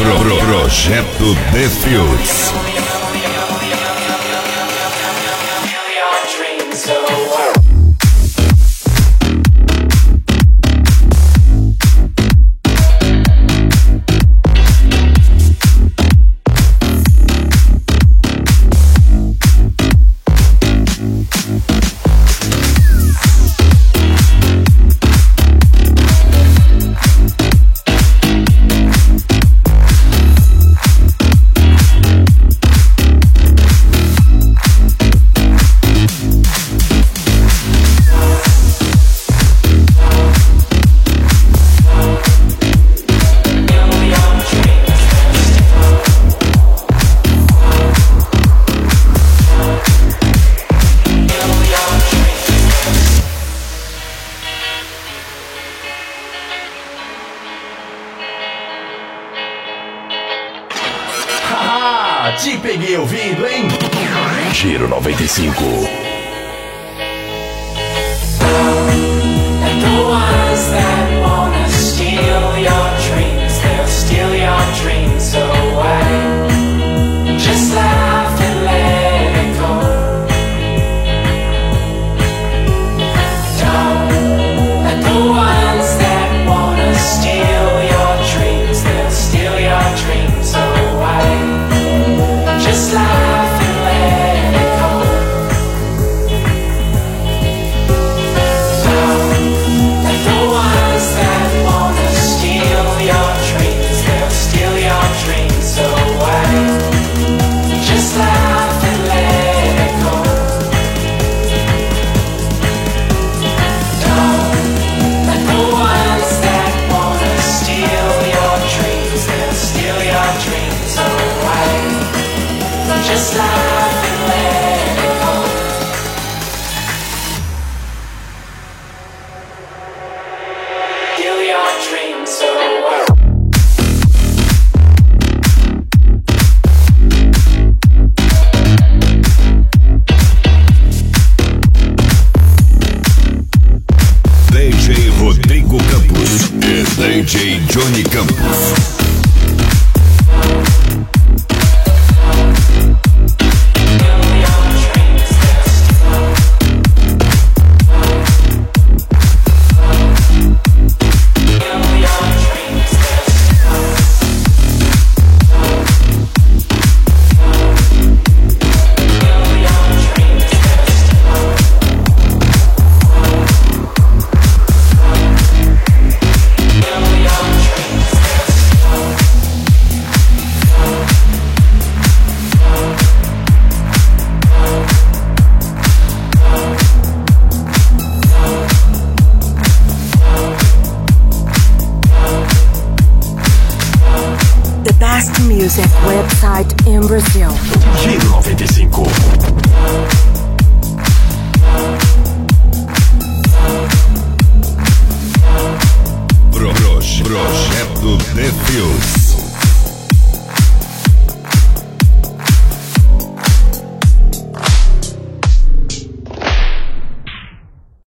Projeto Defuse. Te peguei ouvindo, hein? Giro 95. And the ones that wanna steal your dreams, they'll steal your dreams away. Just laugh and let it go. Don't let the ones that wanna steal your dreams, they'll steal your dreams away. Just laugh and let it go. Don't let the ones that wanna steal your dreams, they'll steal your dreams away. Just laugh and let it go. Don't let the ones that wanna steal your dreams, they'll steal your dreams away. Just laugh and let it go. Steal your dreams away. DJ Rodrigo Campos e DJ Johnny Campos. Best music website in Brazil. Giro 95. Projeto Defuse.